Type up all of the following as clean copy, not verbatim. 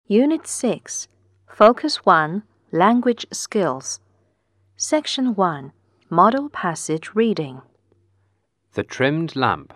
Unit 6, Focus 1, Language Skills. Section 1, Model Passage Reading. The Trimmed Lamp.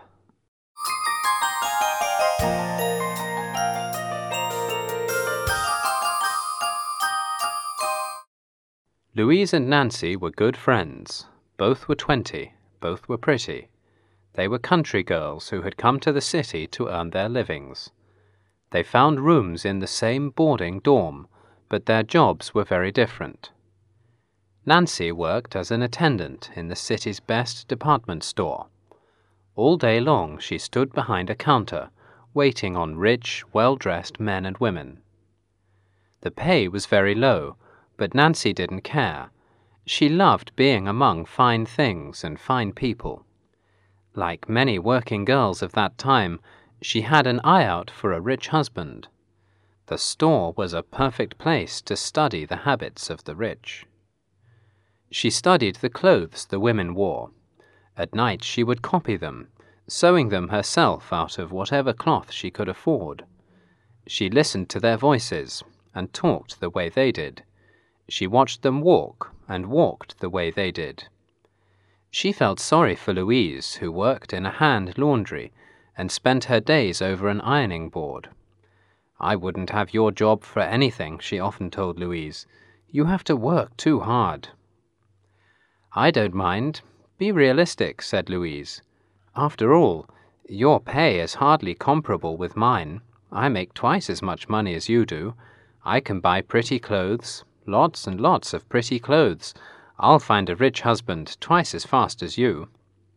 Louise and Nancy were good friends. Both were 20, both were pretty. They were country girls who had come to the city to earn their livings. They found rooms in the same boarding dorm, but their jobs were very different. Nancy worked as an attendant in the city's best department store. All day long she stood behind a counter, waiting on rich, well-dressed men and women. The pay was very low, but Nancy didn't care. She loved being among fine things and fine people. Like many working girls of that time, she had an eye out for a rich husband. The store was a perfect place to study the habits of the rich. She studied the clothes the women wore. At night she would copy them, sewing them herself out of whatever cloth she could afford. She listened to their voices and talked the way they did. She watched them walk and walked the way they did. She felt sorry for Louise, who worked in a hand laundry and spent her days over an ironing board. "I wouldn't have your job for anything," she often told Louise. "You have to work too hard." "I don't mind. Be realistic," said Louise. "After all, your pay is hardly comparable with mine. I make twice as much money as you do. I can buy pretty clothes, lots and lots of pretty clothes. I'll find a rich husband twice as fast as you."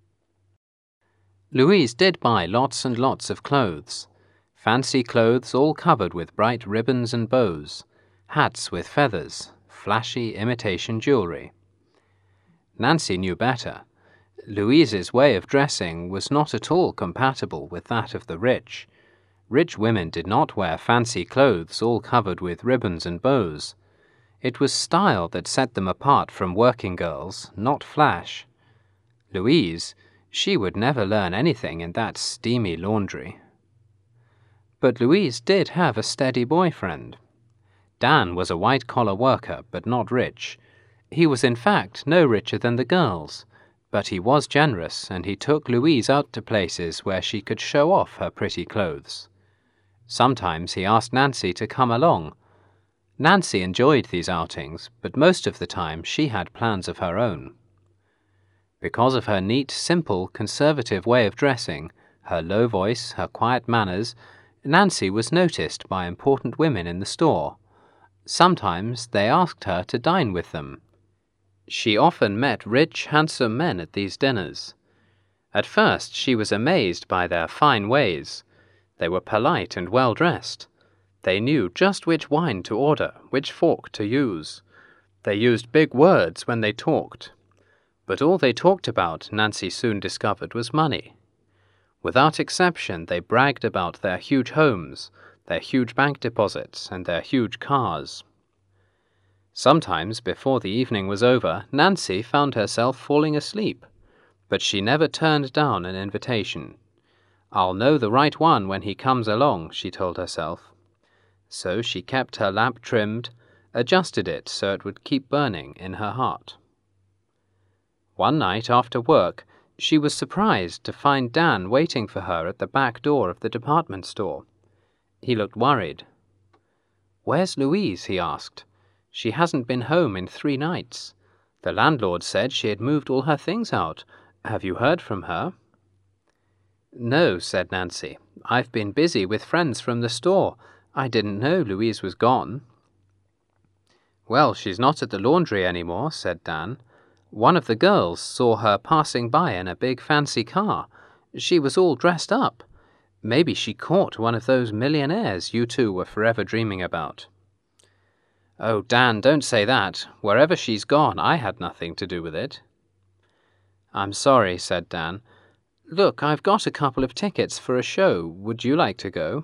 Louise did buy lots and lots of clothes. Fancy clothes all covered with bright ribbons and bows, hats with feathers, flashy imitation jewelry. Nancy knew better. Louise's way of dressing was not at all compatible with that of the rich. Rich women did not wear fancy clothes all covered with ribbons and bows. It was style that set them apart from working girls, not flash. Louise, she would never learn anything in that steamy laundry. But Louise did have a steady boyfriend. Dan was a white-collar worker, but not rich. He was in fact no richer than the girls, but he was generous, and he took Louise out to places where she could show off her pretty clothes. Sometimes he asked Nancy to come along. Nancy enjoyed these outings, but most of the time she had plans of her own. Because of her neat, simple, conservative way of dressing, her low voice, her quiet manners, Nancy was noticed by important women in the store. Sometimes they asked her to dine with them. She often met rich, handsome men at these dinners. At first she was amazed by their fine ways. They were polite and well-dressed. They knew just which wine to order, which fork to use. They used big words when they talked. But all they talked about, Nancy soon discovered, was money. Without exception, they bragged about their huge homes, their huge bank deposits, and their huge cars. Sometimes, before the evening was over, Nancy found herself falling asleep, but she never turned down an invitation. "I'll know the right one when he comes along," she told herself. So she kept her lamp trimmed, adjusted it so it would keep burning in her heart. One night after work, she was surprised to find Dan waiting for her at the back door of the department store. He looked worried. "Where's Louise?" he asked. "She hasn't been home in 3 nights. The landlord said she had moved all her things out. Have you heard from her?" "No," said Nancy. "I've been busy with friends from the store. I didn't know Louise was gone." "Well, she's not at the laundry anymore," said Dan. "One of the girls saw her passing by in a big fancy car. She was all dressed up. Maybe she caught one of those millionaires you two were forever dreaming about." "Oh, Dan, don't say that. Wherever she's gone, I had nothing to do with it." "I'm sorry," said Dan. "Look, I've got a couple of tickets for a show. Would you like to go?"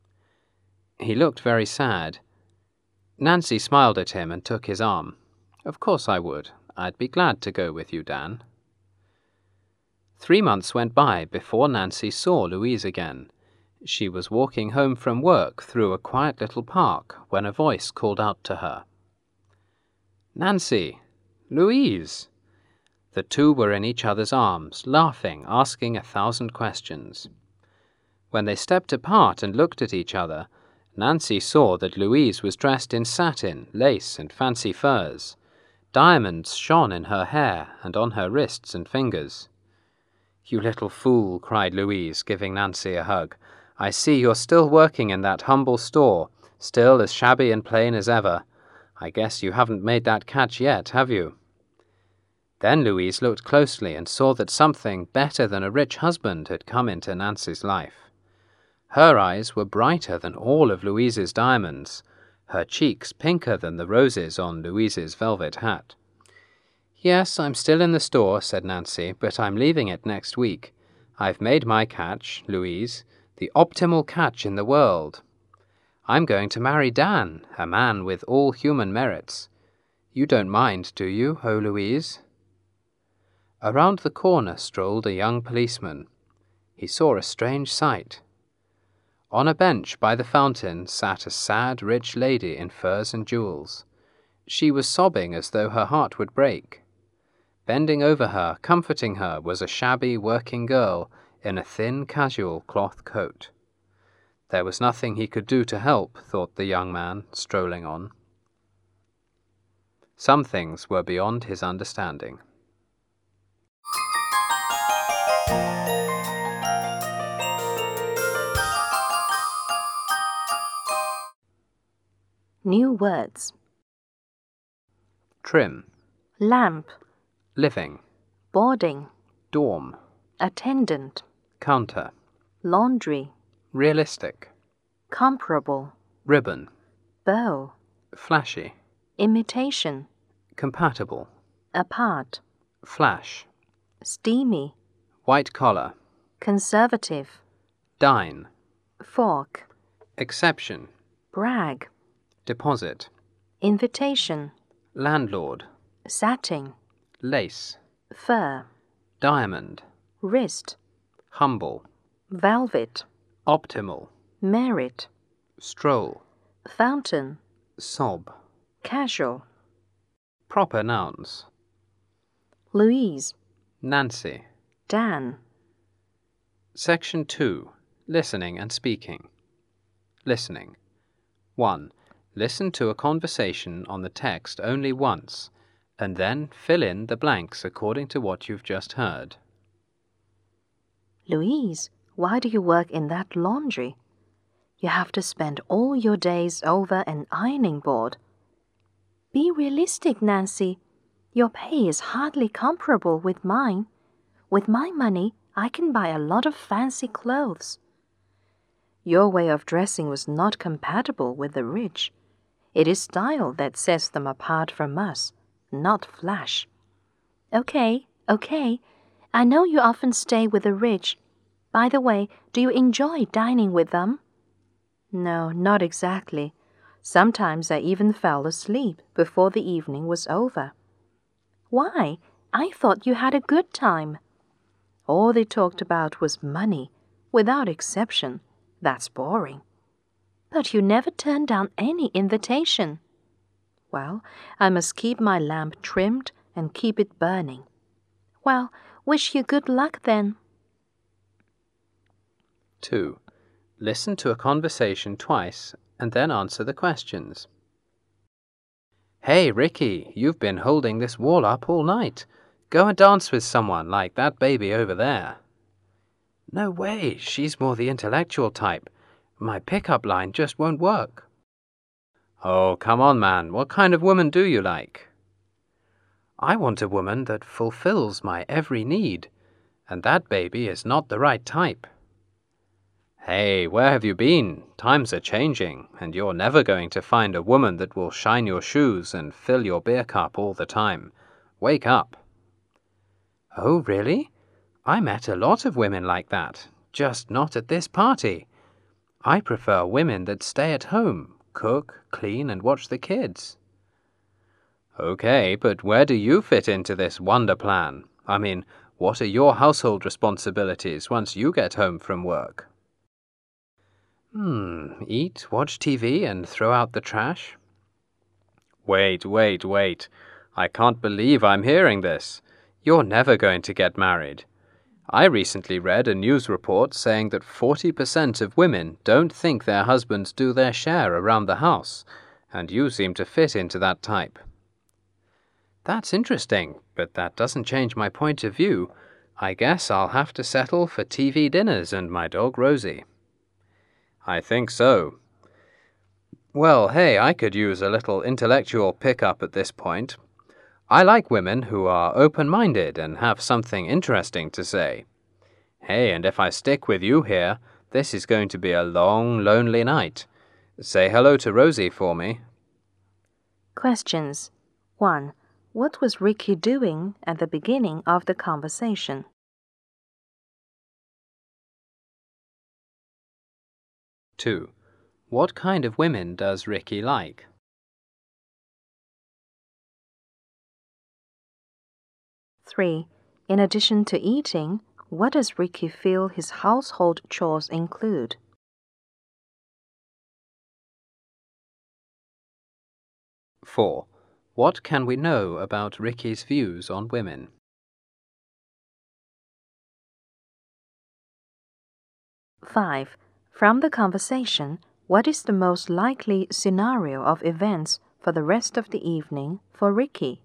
He looked very sad. Nancy smiled at him and took his arm. "Of course I would. I'd be glad to go with you, Dan." 3 months went by before Nancy saw Louise again. She was walking home from work through a quiet little park when a voice called out to her. "Nancy! Louise!" The two were in each other's arms, laughing, asking 1,000 questions. When they stepped apart and looked at each other, Nancy saw that Louise was dressed in satin, lace, and fancy furs. Diamonds shone in her hair and on her wrists and fingers. "You little fool," cried Louise, giving Nancy a hug. "I see you're still working in that humble store, still as shabby and plain as ever. I guess you haven't made that catch yet, have you?" Then Louise looked closely and saw that something better than a rich husband had come into Nancy's life. Her eyes were brighter than all of Louise's diamonds, her cheeks pinker than the roses on Louise's velvet hat. "Yes, I'm still in the store," said Nancy, "but I'm leaving it next week. I've made my catch, Louise, the optimal catch in the world. I'm going to marry Dan, a man with all human merits. You don't mind, do you, oh Louise?" Around the corner strolled a young policeman. He saw a strange sight. On a bench by the fountain sat a sad, rich lady in furs and jewels. She was sobbing as though her heart would break. Bending over her, comforting her, was a shabby working girl in a thin, casual cloth coat. There was nothing he could do to help, thought the young man, strolling on. Some things were beyond his understanding. New words. Trim, Lamp, living, boarding, dorm, attendant, counter, laundry, realistic, comparable, ribbon, bow, flashy, imitation, compatible, apart, flash, steamy, white collar, conservative, dine, fork, exception, brag, deposit, invitation, landlord, satin, lace, fur, diamond, wrist, humble, velvet, optimal, merit, stroll, fountain, sob. casual, Proper nouns. Louise, Nancy. Dan. Section 2. Listening and speaking. Listening. 1. Listen to a conversation on the text only once, and then fill in the blanks according to what you've just heard. Louise, why do you work in that laundry? You have to spend all your days over an ironing board. Be realistic, Nancy. Your pay is hardly comparable with mine. With my money, I can buy a lot of fancy clothes. Your way of dressing was not compatible with the rich. It is style that sets them apart from us, not flash. Okay. I know you often stay with the rich. By the way, do you enjoy dining with them? No, not exactly. Sometimes I even fell asleep before the evening was over. Why? I thought you had a good time. All they talked about was money, without exception. That's boring. But you never turned down any invitation. Well, I must keep my lamp trimmed and keep it burning. Well, wish you good luck then. 2. Listen to a conversation twice and then answer the questions. Hey, Ricky, you've been holding this wall up all night. Go and dance with someone like that baby over there. No way, she's more the intellectual type. My pickup line just won't work. Oh, come on, man. What kind of woman do you like? I want a woman that fulfills my every need, and that baby is not the right type. Hey, where have you been? Times are changing, and you're never going to find a woman that will shine your shoes and fill your beer cup all the time. Wake up. Oh, really? I met a lot of women like that, just not at this party. I prefer women that stay at home, cook, clean, and watch the kids. Okay, but where do you fit into this wonder plan? I mean, what are your household responsibilities once you get home from work? Eat, watch TV, and throw out the trash? Wait. I can't believe I'm hearing this. You're never going to get married. I recently read a news report saying that 40% of women don't think their husbands do their share around the house, and you seem to fit into that type. That's interesting, but that doesn't change my point of view. I guess I'll have to settle for TV dinners and my dog Rosie. I think so. Well, hey, I could use a little intellectual pickup at this point. I like women who are open-minded and have something interesting to say. Hey, and if I stick with you here, this is going to be a long, lonely night. Say hello to Rosie for me. Questions. 1. What was Ricky doing at the beginning of the conversation? 2. What kind of women does Ricky like? 3. In addition to eating, what does Ricky feel his household chores include? 4. What can we know about Ricky's views on women? 5. From the conversation, what is the most likely scenario of events for the rest of the evening for Ricky?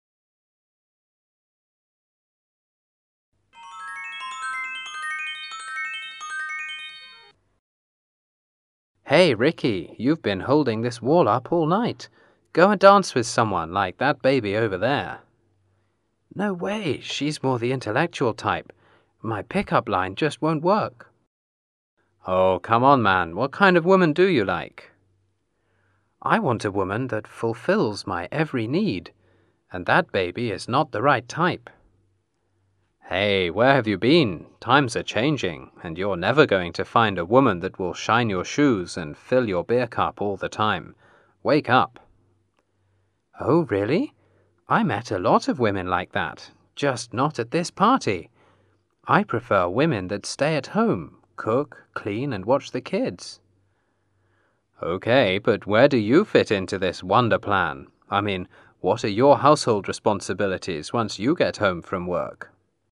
Hey, Ricky, you've been holding this wall up all night. Go and dance with someone like that baby over there. No way, she's more the intellectual type. My pickup line just won't work. Oh, come on, man. What kind of woman do you like? I want a woman that fulfills my every need, and that baby is not the right type. Hey, where have you been? Times are changing, and you're never going to find a woman that will shine your shoes and fill your beer cup all the time. Wake up. Oh, really? I met a lot of women like that, just not at this party. I prefer women that stay at home, cook, clean, and watch the kids. Okay, but where do you fit into this wonder plan? I mean, what are your household responsibilities once you get home from work?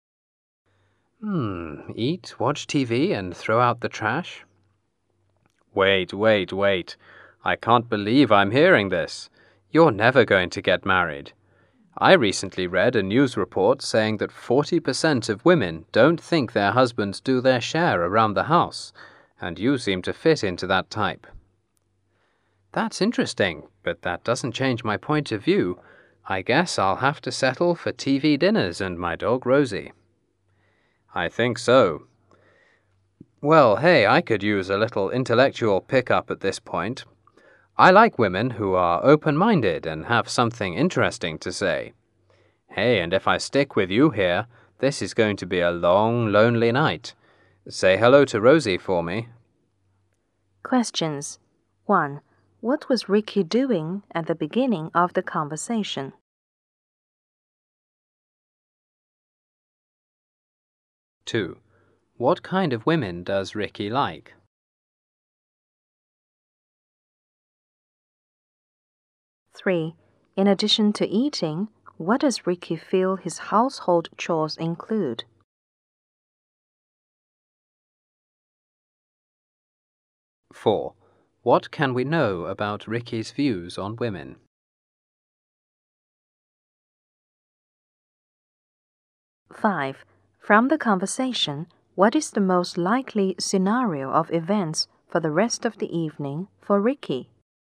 Eat, watch TV, and throw out the trash? Wait. I can't believe I'm hearing this. You're never going to get married. I recently read a news report saying that 40% of women don't think their husbands do their share around the house, and you seem to fit into that type. That's interesting, but that doesn't change my point of view. I guess I'll have to settle for TV dinners and my dog Rosie. I think so. Well, hey, I could use a little intellectual pickup at this point. I like women who are open-minded and have something interesting to say. Hey, and if I stick with you here, this is going to be a long, lonely night. Say hello to Rosie for me. Questions. 1. What was Ricky doing at the beginning of the conversation? 2. What kind of women does Ricky like? 3. In addition to eating, what does Ricky feel his household chores include? 4. What can we know about Ricky's views on women? 5. From the conversation, what is the most likely scenario of events for the rest of the evening for Ricky?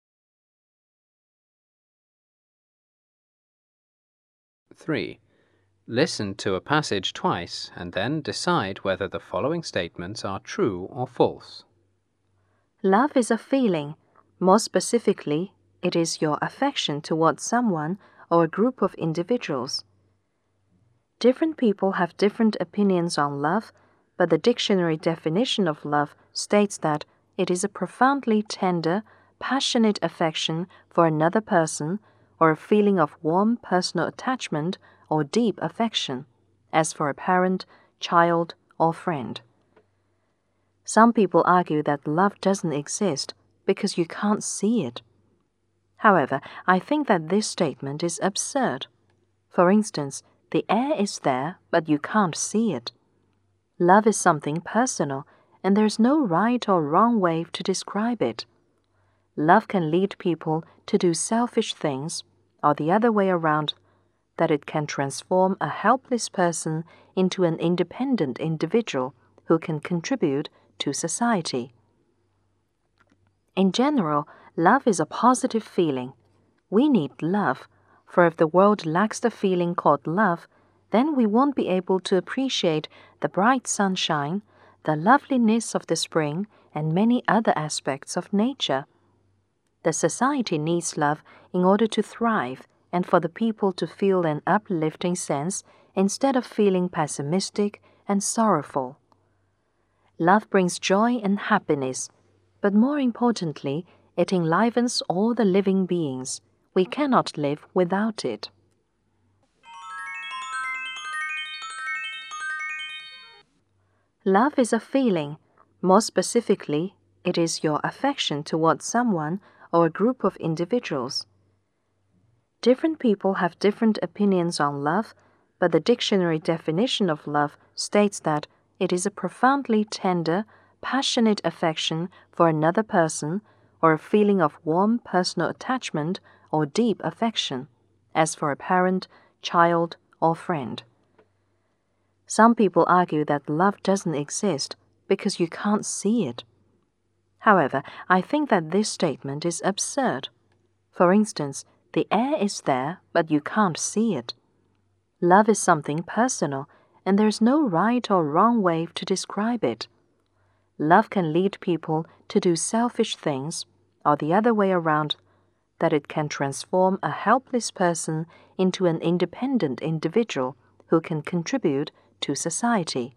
3. Listen to a passage twice and then decide whether the following statements are true or false. Love is a feeling. More specifically, it is your affection towards someone or a group of individuals. Different people have different opinions on love, but the dictionary definition of love states that it is a profoundly tender, passionate affection for another person or a feeling of warm personal attachment or deep affection, as for a parent, child, or friend. Some people argue that love doesn't exist because you can't see it. However, I think that this statement is absurd. For instance, the air is there, but you can't see it. Love is something personal, and there's no right or wrong way to describe it. Love can lead people to do selfish things, or the other way around, that it can transform a helpless person into an independent individual who can contribute to society. In general, love is a positive feeling. We need love, for if the world lacks the feeling called love, then we won't be able to appreciate the bright sunshine, the loveliness of the spring, and many other aspects of nature. The society needs love in order to thrive and for the people to feel an uplifting sense instead of feeling pessimistic and sorrowful. Love brings joy and happiness, but more importantly, it enlivens all the living beings. We cannot live without it. Love is a feeling. More specifically, it is your affection towards someone or a group of individuals. Different people have different opinions on love, but the dictionary definition of love states that it is a profoundly tender, passionate affection for another person or a feeling of warm personal attachment or deep affection, as for a parent, child, or friend. Some people argue that love doesn't exist because you can't see it. However, I think that this statement is absurd. For instance, the air is there, but you can't see it. Love is something personal, and there's no right or wrong way to describe it. Love can lead people to do selfish things, or the other way around, that it can transform a helpless person into an independent individual who can contribute to society.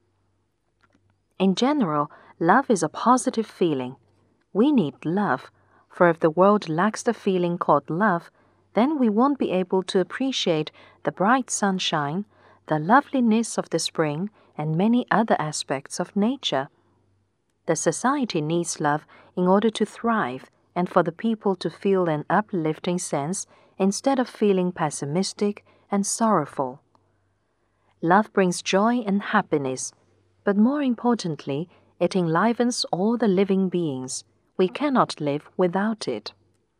In general, love is a positive feeling. We need love, for if the world lacks the feeling called love, then we won't be able to appreciate the bright sunshine, the loveliness of the spring, and many other aspects of nature. The society needs love in order to thrive and for the people to feel an uplifting sense instead of feeling pessimistic and sorrowful. Love brings joy and happiness, but more importantly, it enlivens all the living beings. We cannot live without it.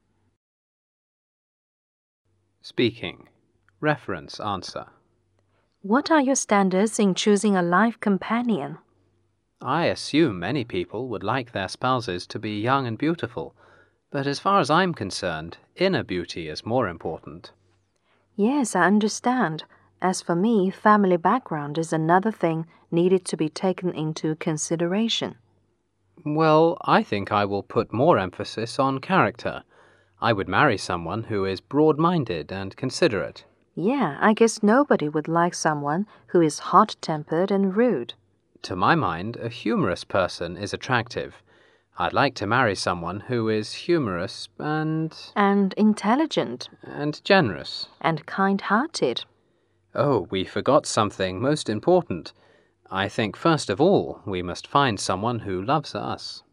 Speaking. Reference answer. What are your standards in choosing a life companion? I assume many people would like their spouses to be young and beautiful, but as far as I'm concerned, inner beauty is more important. Yes, I understand. As for me, family background is another thing needed to be taken into consideration. Well, I think I will put more emphasis on character. I would marry someone who is broad-minded and considerate. Yeah, I guess nobody would like someone who is hot-tempered and rude. To my mind, a humorous person is attractive. I'd like to marry someone who is humorous and intelligent. And generous. And kind-hearted. Oh, we forgot something most important. I think first of all we must find someone who loves us.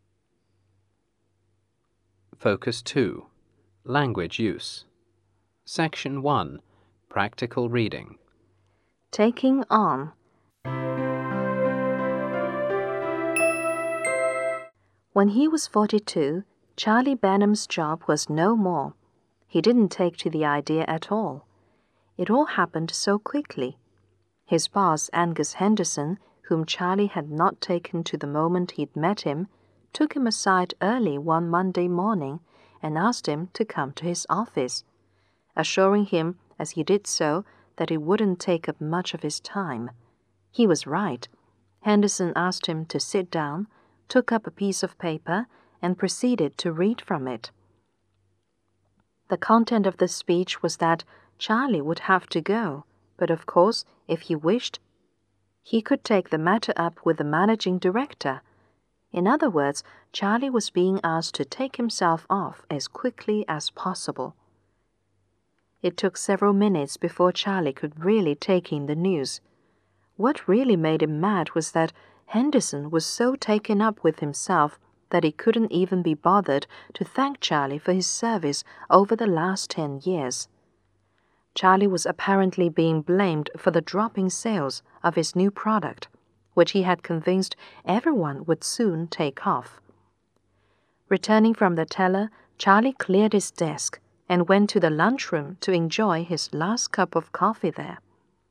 Focus 2. Language use. Section 1. Practical reading. Taking on. When he was 42, Charlie Benham's job was no more. He didn't take to the idea at all. It all happened so quickly. His boss, Angus Henderson, whom Charlie had not taken to the moment he'd met him, took him aside early one Monday morning and asked him to come to his office, assuring him as he did so that it wouldn't take up much of his time. He was right. Henderson asked him to sit down, took up a piece of paper, and proceeded to read from it. The content of the speech was that Charlie would have to go, but of course, if he wished, he could take the matter up with the managing director. In other words, Charlie was being asked to take himself off as quickly as possible. It took several minutes before Charlie could really take in the news. What really made him mad was that Henderson was so taken up with himself that he couldn't even be bothered to thank Charlie for his service over the last 10 years. Charlie was apparently being blamed for the dropping sales of his new product, which he had convinced everyone would soon take off. Returning from the teller, Charlie cleared his desk and went to the lunchroom to enjoy his last cup of coffee there.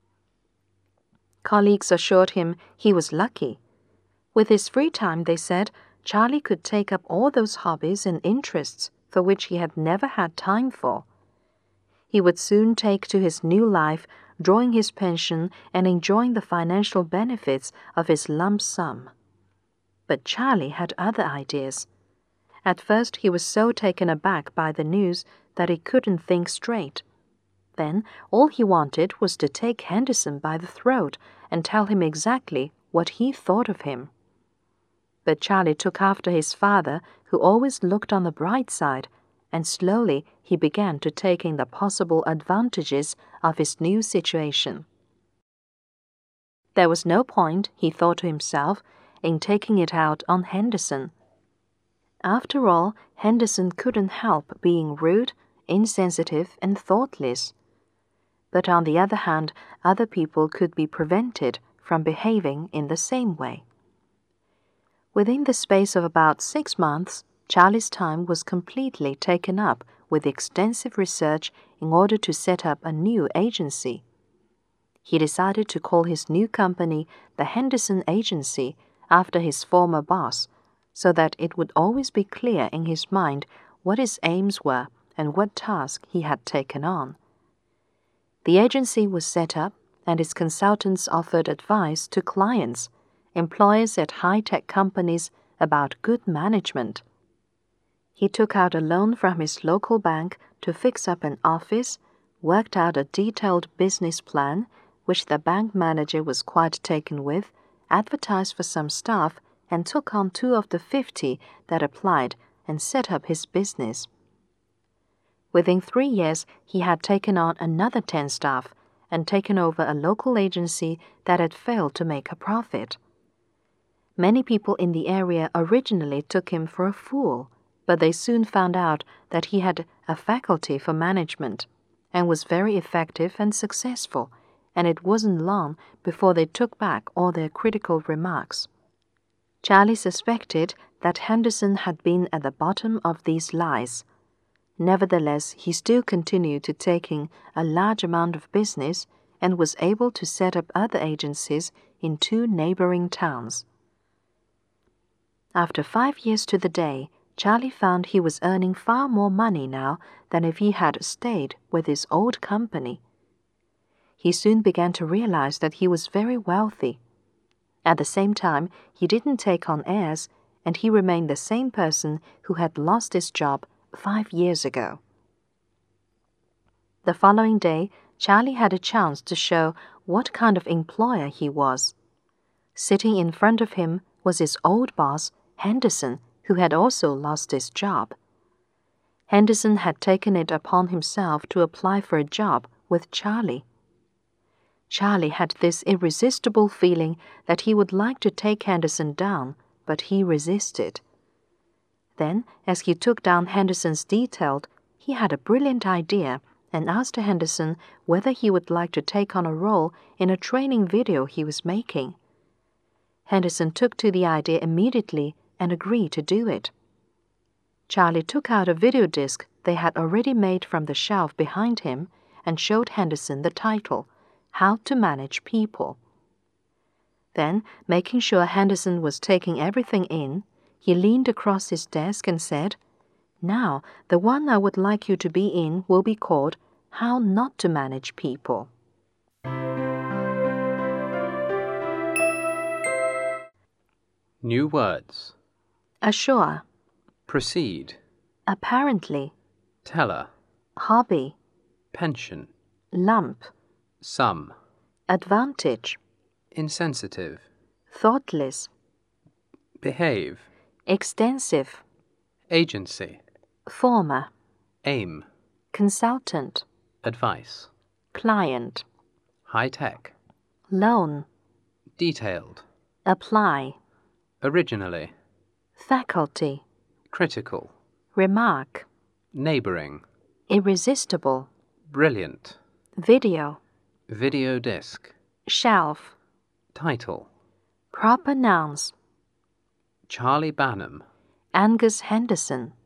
Colleagues assured him he was lucky. With his free time, they said, Charlie could take up all those hobbies and interests for which he had never had time for. He would soon take to his new life, drawing his pension and enjoying the financial benefits of his lump sum. But Charlie had other ideas. At first, he was so taken aback by the news that he couldn't think straight. Then, all he wanted was to take Henderson by the throat and tell him exactly what he thought of him. But Charlie took after his father, who always looked on the bright side, and slowly he began to take in the possible advantages of his new situation. There was no point, he thought to himself, in taking it out on Henderson. After all, Henderson couldn't help being rude, insensitive, and thoughtless. But on the other hand, other people could be prevented from behaving in the same way. Within the space of about 6 months, Charlie's time was completely taken up with extensive research in order to set up a new agency. He decided to call his new company the Henderson Agency after his former boss, so that it would always be clear in his mind what his aims were and what task he had taken on. The agency was set up, and its consultants offered advice to clients, employers at high-tech companies, about good management. He took out a loan from his local bank to fix up an office, worked out a detailed business plan, which the bank manager was quite taken with, advertised for some staff, and took on 2 of the 50 that applied and set up his business. Within 3 years, he had taken on another 10 staff and taken over a local agency that had failed to make a profit. Many people in the area originally took him for a fool, but they soon found out that he had a faculty for management and was very effective and successful, and it wasn't long before they took back all their critical remarks. Charlie suspected that Henderson had been at the bottom of these lies. Nevertheless, he still continued to take in a large amount of business and was able to set up other agencies in 2 neighboring towns. After 5 years to the day, Charlie found he was earning far more money now than if he had stayed with his old company. He soon began to realize that he was very wealthy. At the same time, he didn't take on heirs, and he remained the same person who had lost his job 5 years ago. The following day, Charlie had a chance to show what kind of employer he was. Sitting in front of him was his old boss, Henderson, who had also lost his job. Henderson had taken it upon himself to apply for a job with Charlie. Charlie had this irresistible feeling that he would like to take Henderson down, but he resisted. Then, as he took down Henderson's detail, he had a brilliant idea and asked Henderson whether he would like to take on a role in a training video he was making. Henderson took to the idea immediately and agreed to do it. Charlie took out a video disc they had already made from the shelf behind him and showed Henderson the title, How to Manage People. Then, making sure Henderson was taking everything in, he leaned across his desk and said, "Now, the one I would like you to be in will be called How Not to Manage People." New words. Assure, Proceed. apparently, Teller. hobby, Pension. lump, Sum. advantage, Insensitive. thoughtless, Behave. extensive, Agency. former, Aim. consultant, Advice. client, High-tech. loan, Detailed. apply, originally, faculty, critical, remark, neighboring, irresistible, brilliant, video, video disc, shelf, title, proper nouns, Charlie Bannum, Angus Henderson,